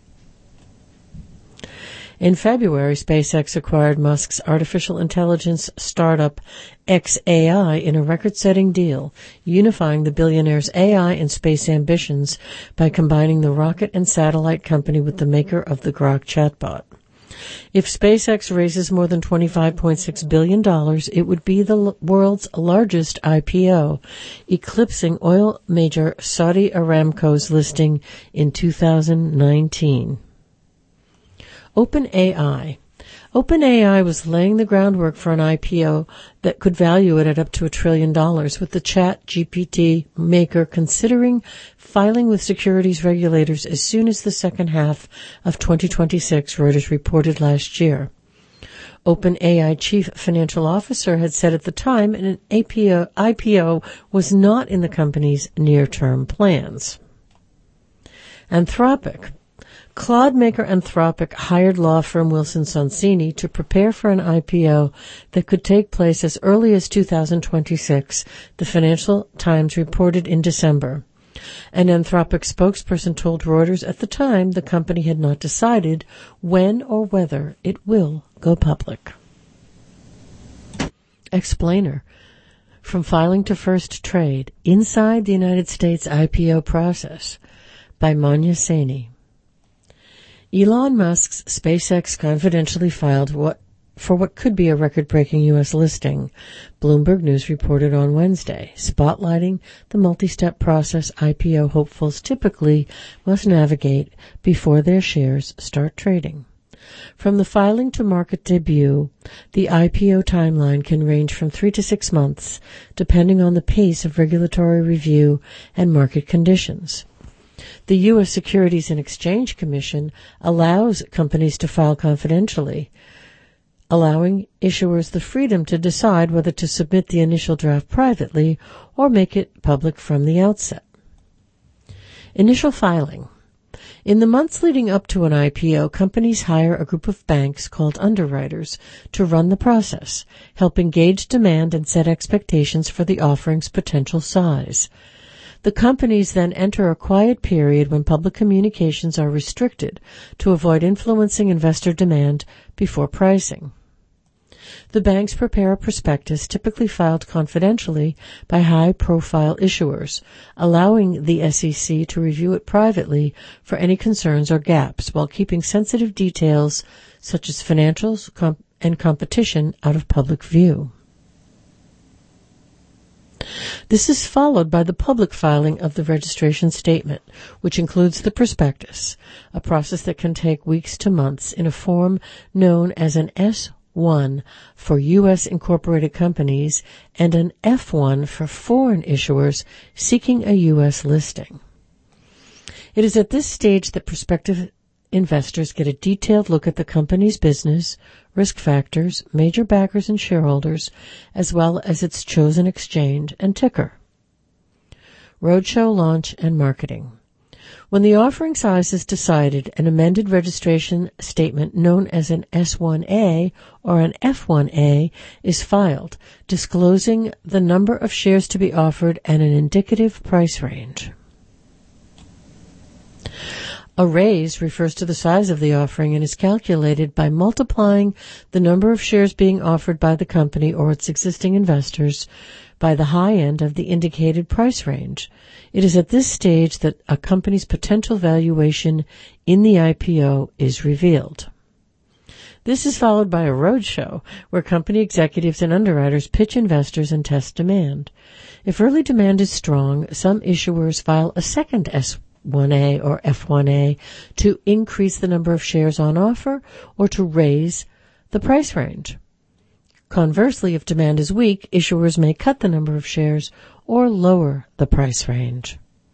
[SPEAKER 1] In February, SpaceX acquired Musk's artificial intelligence startup X A I in a record-setting deal, unifying the billionaire's A I and space ambitions by combining the rocket and satellite company with the maker of the Grok chatbot. If SpaceX raises more than twenty-five point six billion dollars, it would be the world's largest I P O, eclipsing oil major Saudi Aramco's listing in two thousand nineteen. OpenAI. OpenAI was laying the groundwork for an I P O that could value it at up to a trillion dollars, with the Chat G P T maker considering filing with securities regulators as soon as the second half of twenty twenty-six, Reuters reported last year. OpenAI chief financial officer had said at the time an I P O was not in the company's near-term plans. Anthropic. Cloud maker Anthropic hired law firm Wilson Sonsini to prepare for an I P O that could take place as early as two thousand twenty-six, the Financial Times reported in December. An Anthropic spokesperson told Reuters at the time the company had not decided when or whether it will go public. Explainer. From filing to first trade, inside the United States I P O process, by Manya Saini. Elon Musk's SpaceX confidentially filed what, for what could be a record-breaking U S listing, Bloomberg News reported on Wednesday, spotlighting the multi-step process I P O hopefuls typically must navigate before their shares start trading. From the filing to market debut, the I P O timeline can range from three to six months, depending on the pace of regulatory review and market conditions. The U S Securities and Exchange Commission allows companies to file confidentially, allowing issuers the freedom to decide whether to submit the initial draft privately or make it public from the outset. Initial filing. In the months leading up to an I P O, companies hire a group of banks called underwriters to run the process, helping gauge demand and set expectations for the offering's potential size. The companies then enter a quiet period when public communications are restricted to avoid influencing investor demand before pricing. The banks prepare a prospectus, typically filed confidentially by high-profile issuers, allowing the S E C to review it privately for any concerns or gaps, while keeping sensitive details such as financials comp- and competition out of public view. This is followed by the public filing of the registration statement, which includes the prospectus, a process that can take weeks to months in a form known as an S one for U S incorporated companies and an F one for foreign issuers seeking a U S listing. It is at this stage that prospective investors get a detailed look at the company's business, risk factors, major backers and shareholders, as well as its chosen exchange and ticker. Roadshow launch and marketing. When the offering size is decided, an amended registration statement known as an S one A or an F one A is filed, disclosing the number of shares to be offered and an indicative price range. A raise refers to the size of the offering and is calculated by multiplying the number of shares being offered by the company or its existing investors by the high end of the indicated price range. It is at this stage that a company's potential valuation in the I P O is revealed. This is followed by a roadshow where company executives and underwriters pitch investors and test demand. If early demand is strong, some issuers file a second S one A or F one A to increase the number of shares on offer or to raise the price range. Conversely, if demand is weak, issuers may cut the number of shares or lower the price range.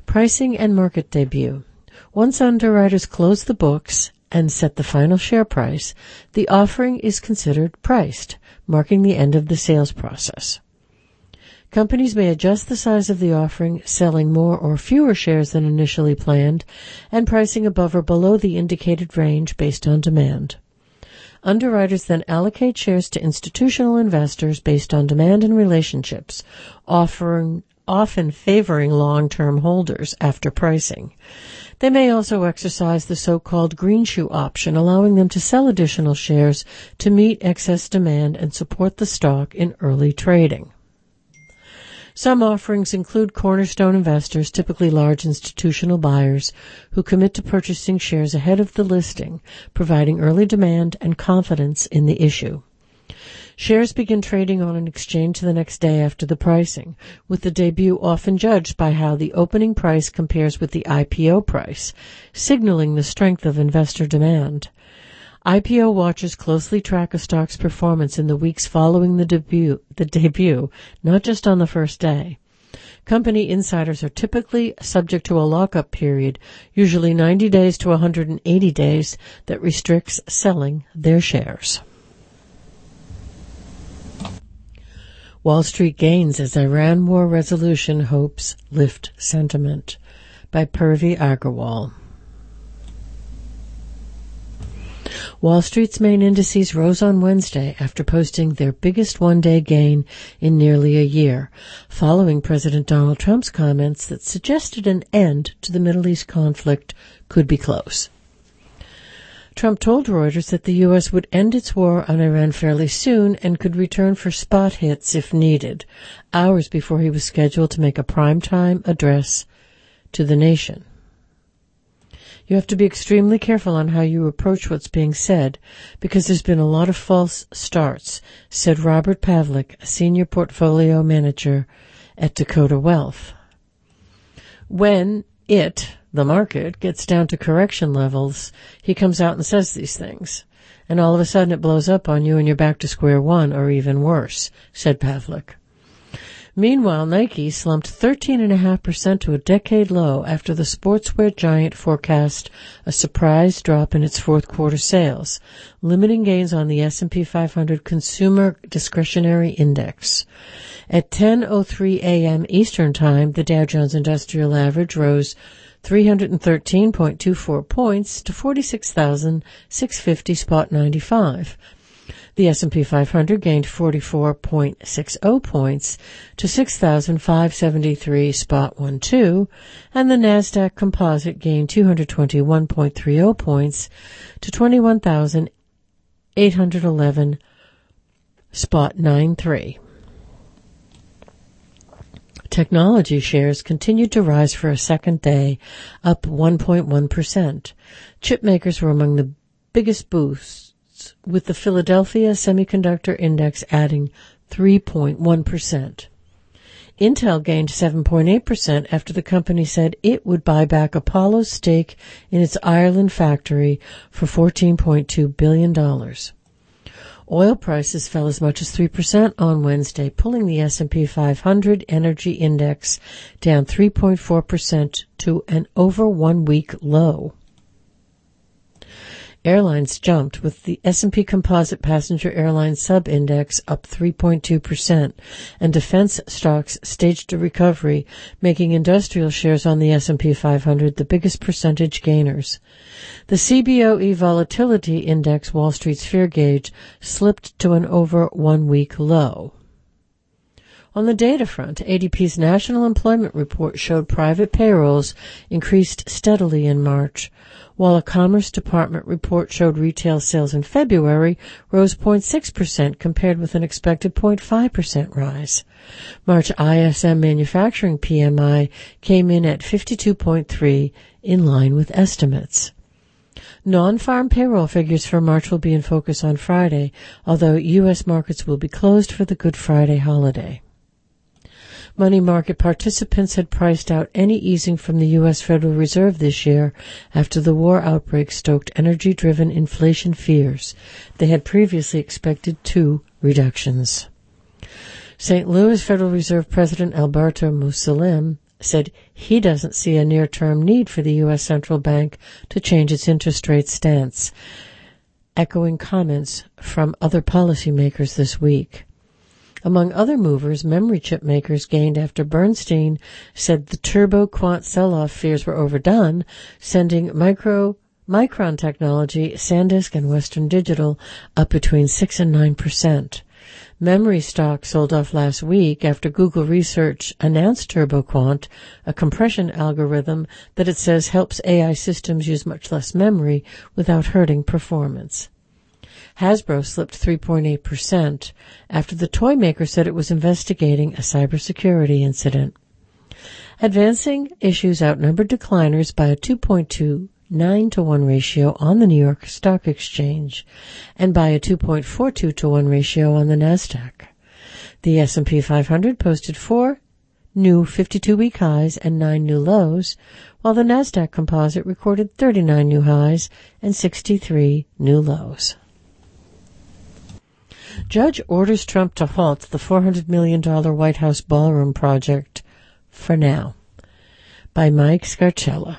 [SPEAKER 1] Pricing and market debut. Once underwriters close the books and set the final share price, the offering is considered priced, marking the end of the sales process. Companies may adjust the size of the offering, selling more or fewer shares than initially planned, and pricing above or below the indicated range based on demand. Underwriters then allocate shares to institutional investors based on demand and relationships, offering, often favoring long-term holders after pricing. They may also exercise the so-called green shoe option, allowing them to sell additional shares to meet excess demand and support the stock in early trading. Some offerings include cornerstone investors, typically large institutional buyers, who commit to purchasing shares ahead of the listing, providing early demand and confidence in the issue. Shares begin trading on an exchange the next day after the pricing, with the debut often judged by how the opening price compares with the I P O price, signaling the strength of investor demand. I P O watchers closely track a stock's performance in the weeks following the debut, the debut, not just on the first day. Company insiders are typically subject to a lockup period, usually ninety days to one hundred eighty days, that restricts selling their shares. Wall Street gains as Iran war resolution hopes lift sentiment, by Purvi Agarwal. Wall Street's main indices rose on Wednesday after posting their biggest one-day gain in nearly a year, following President Donald Trump's comments that suggested an end to the Middle East conflict could be close. Trump told Reuters that the U S would end its war on Iran fairly soon and could return for spot hits if needed, hours before he was scheduled to make a primetime address to the nation. You have to be extremely careful on how you approach what's being said, because there's been a lot of false starts, said Robert Pavlik, a senior portfolio manager at Dakota Wealth. When it, the market, gets down to correction levels, he comes out and says these things, and all of a sudden it blows up on you and you're back to square one, or even worse, said Pavlik. Meanwhile, Nike slumped thirteen point five percent to a decade low after the sportswear giant forecast a surprise drop in its fourth quarter sales, limiting gains on the S and P five hundred Consumer Discretionary Index. At ten oh three a.m. Eastern Time, the Dow Jones Industrial Average rose three hundred thirteen point two four points to forty-six thousand six hundred fifty point nine five. The S and P five hundred gained forty-four point six zero points to six thousand five hundred seventy-three point one two, and the Nasdaq Composite gained two hundred twenty-one point three zero points to twenty-one thousand eight hundred eleven point nine three. Technology shares continued to rise for a second day, up one point one percent. Chip makers were among the biggest boosts, with the Philadelphia Semiconductor Index adding three point one percent. Intel gained seven point eight percent after the company said it would buy back Apollo's stake in its Ireland factory for fourteen point two billion dollars. Oil prices fell as much as three percent on Wednesday, pulling the S and P five hundred Energy Index down three point four percent to an over one-week low. Airlines jumped, with the S and P Composite Passenger Airline Sub-Index up three point two percent, and defense stocks staged a recovery, making industrial shares on the S and P five hundred the biggest percentage gainers. The C B O E Volatility Index, Wall Street's fear gauge, slipped to an over one-week low. On the data front, A D P's National Employment Report showed private payrolls increased steadily in March, while a Commerce Department report showed retail sales in February rose zero point six percent compared with an expected zero point five percent rise. March I S M Manufacturing P M I came in at fifty-two point three, in line with estimates. Non-farm payroll figures for March will be in focus on Friday, although U S markets will be closed for the Good Friday holiday. Money market participants had priced out any easing from the U S Federal Reserve this year after the war outbreak stoked energy-driven inflation fears. They had previously expected two reductions. Saint Louis Federal Reserve President Alberto Mussolem said he doesn't see a near-term need for the U S central bank to change its interest rate stance, echoing comments from other policymakers this week. Among other movers, memory chip makers gained after Bernstein said the turbo quant sell-off fears were overdone, sending micro Micron Technology, SanDisk, and Western Digital up between six and nine percent. Memory stock sold off last week after Google Research announced TurboQuant, a compression algorithm that it says helps A I systems use much less memory without hurting performance. Hasbro slipped three point eight percent after the toy maker said it was investigating a cybersecurity incident. Advancing issues outnumbered decliners by a two point two nine to one ratio on the New York Stock Exchange and by a two point four two to one ratio on the Nasdaq. The S and P five hundred posted four new fifty-two-week highs and nine new lows, while the Nasdaq Composite recorded thirty-nine new highs and sixty-three new lows. Judge orders Trump to halt the four hundred million dollars White House ballroom project for now. By Mike Scarcella.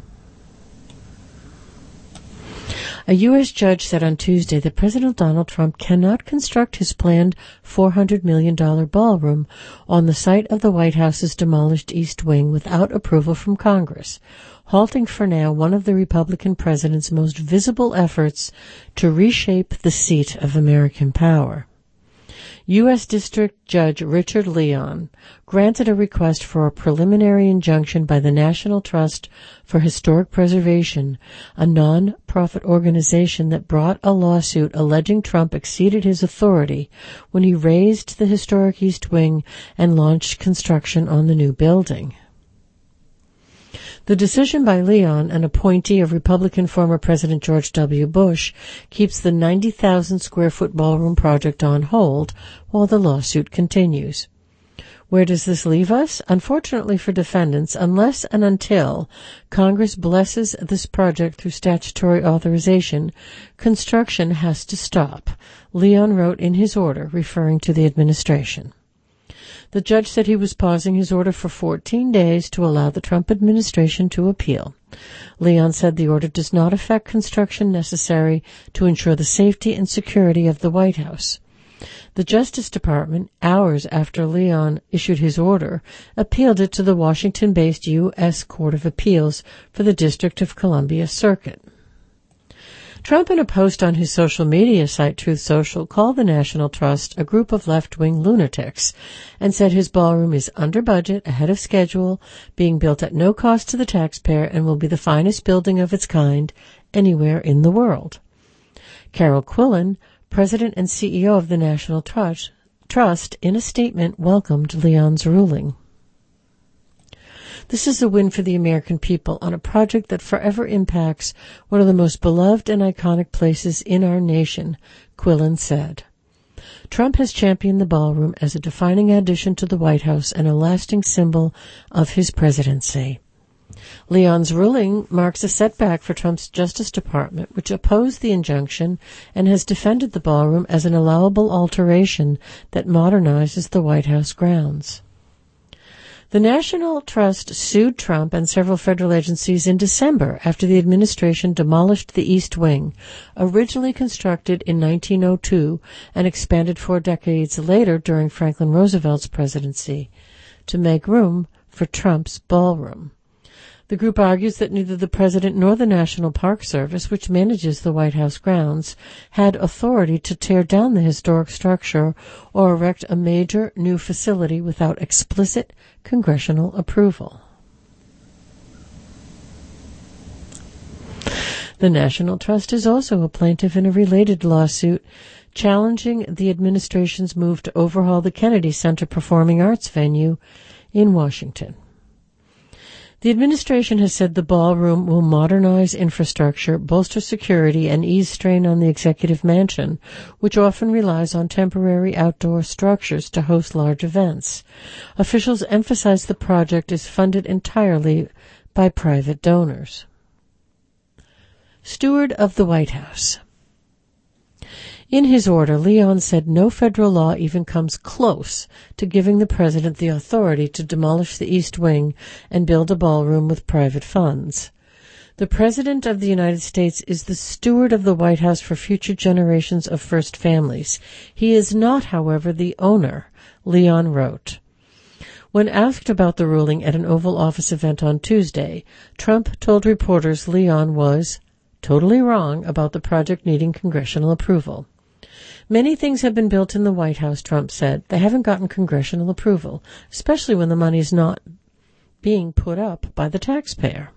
[SPEAKER 1] A U S judge said on Tuesday that President Donald Trump cannot construct his planned four hundred million dollars ballroom on the site of the White House's demolished East Wing without approval from Congress, halting for now one of the Republican president's most visible efforts to reshape the seat of American power. U S District Judge Richard Leon granted a request for a preliminary injunction by the National Trust for Historic Preservation, a non-profit organization that brought a lawsuit alleging Trump exceeded his authority when he razed the historic East Wing and launched construction on the new building. The decision by Leon, an appointee of Republican former President George W. Bush, keeps the ninety thousand square foot ballroom project on hold while the lawsuit continues. Where does this leave us? Unfortunately for defendants, unless and until Congress blesses this project through statutory authorization, construction has to stop, Leon wrote in his order, referring to the administration. The judge said he was pausing his order for fourteen days to allow the Trump administration to appeal. Leon said the order does not affect construction necessary to ensure the safety and security of the White House. The Justice Department, hours after Leon issued his order, appealed it to the Washington-based U S Court of Appeals for the District of Columbia Circuit. Trump, in a post on his social media site Truth Social, called the National Trust a group of left-wing lunatics and said his ballroom is under budget, ahead of schedule, being built at no cost to the taxpayer, and will be the finest building of its kind anywhere in the world. Carol Quillen, president and C E O of the National Trust, Trust, in a statement welcomed Leon's ruling. This is a win for the American people on a project that forever impacts one of the most beloved and iconic places in our nation, Quillen said. Trump has championed the ballroom as a defining addition to the White House and a lasting symbol of his presidency. Leon's ruling marks a setback for Trump's Justice Department, which opposed the injunction and has defended the ballroom as an allowable alteration that modernizes the White House grounds. The National Trust sued Trump and several federal agencies in December after the administration demolished the East Wing, originally constructed in nineteen oh two and expanded four decades later during Franklin Roosevelt's presidency, to make room for Trump's ballroom. The group argues that neither the president nor the National Park Service, which manages the White House grounds, had authority to tear down the historic structure or erect a major new facility without explicit congressional approval. The National Trust is also a plaintiff in a related lawsuit challenging the administration's move to overhaul the Kennedy Center Performing Arts venue in Washington. The administration has said the ballroom will modernize infrastructure, bolster security, and ease strain on the executive mansion, which often relies on temporary outdoor structures to host large events. Officials emphasize the project is funded entirely by private donors. Steward of the White House. In his order, Leon said no federal law even comes close to giving the president the authority to demolish the East Wing and build a ballroom with private funds. The President of the United States is the steward of the White House for future generations of first families. He is not, however, the owner, Leon wrote. When asked about the ruling at an Oval Office event on Tuesday, Trump told reporters Leon was totally wrong about the project needing congressional approval. Many things have been built in the White House, Trump said. They haven't gotten congressional approval, especially when the money is not being put up by the taxpayer.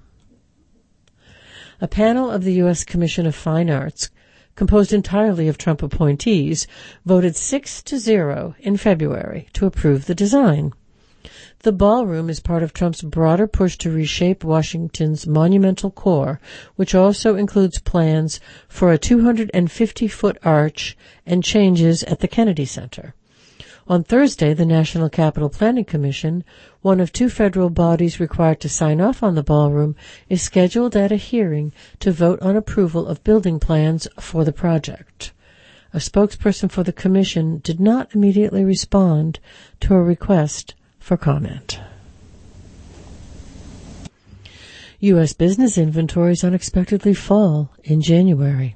[SPEAKER 1] A panel of the U S Commission of Fine Arts, composed entirely of Trump appointees, voted six to zero in February to approve the design. The ballroom is part of Trump's broader push to reshape Washington's monumental core, which also includes plans for a two hundred fifty foot arch and changes at the Kennedy Center. On Thursday, the National Capital Planning Commission, one of two federal bodies required to sign off on the ballroom, is scheduled at a hearing to vote on approval of building plans for the project. A spokesperson for the commission did not immediately respond to a request for comment. U S business inventories unexpectedly fall in January.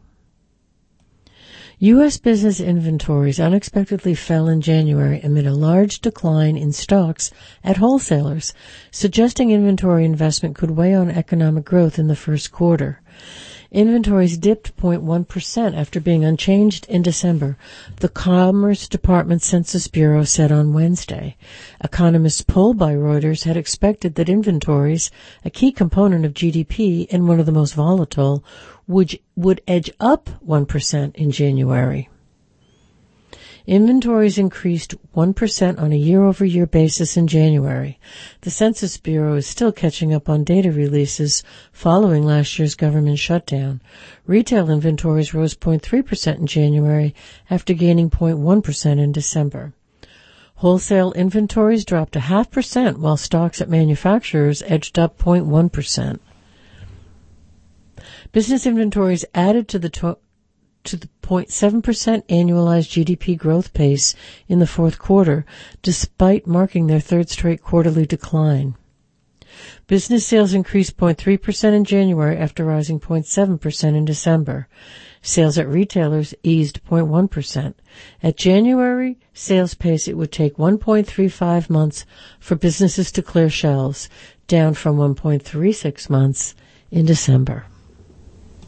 [SPEAKER 1] U S business inventories unexpectedly fell in January amid a large decline in stocks at wholesalers, suggesting inventory investment could weigh on economic growth in the first quarter. Inventories dipped zero point one percent after being unchanged in December, the Commerce Department Census Bureau said on Wednesday. Economists polled by Reuters had expected that inventories, a key component of G D P and one of the most volatile, would, would edge up one percent in January. Inventories increased one percent on a year-over-year basis in January. The Census Bureau is still catching up on data releases following last year's government shutdown. Retail inventories rose zero point three percent in January after gaining zero point one percent in December. Wholesale inventories dropped a half percent while stocks at manufacturers edged up zero point one percent. Business inventories added to the to- to the zero point seven percent annualized G D P growth pace in the fourth quarter, despite marking their third straight quarterly decline. Business sales increased zero point three percent in January after rising zero point seven percent in December. Sales at retailers eased zero point one percent. At January sales pace, it would take one point three five months for businesses to clear shelves, down from one point three six months in December.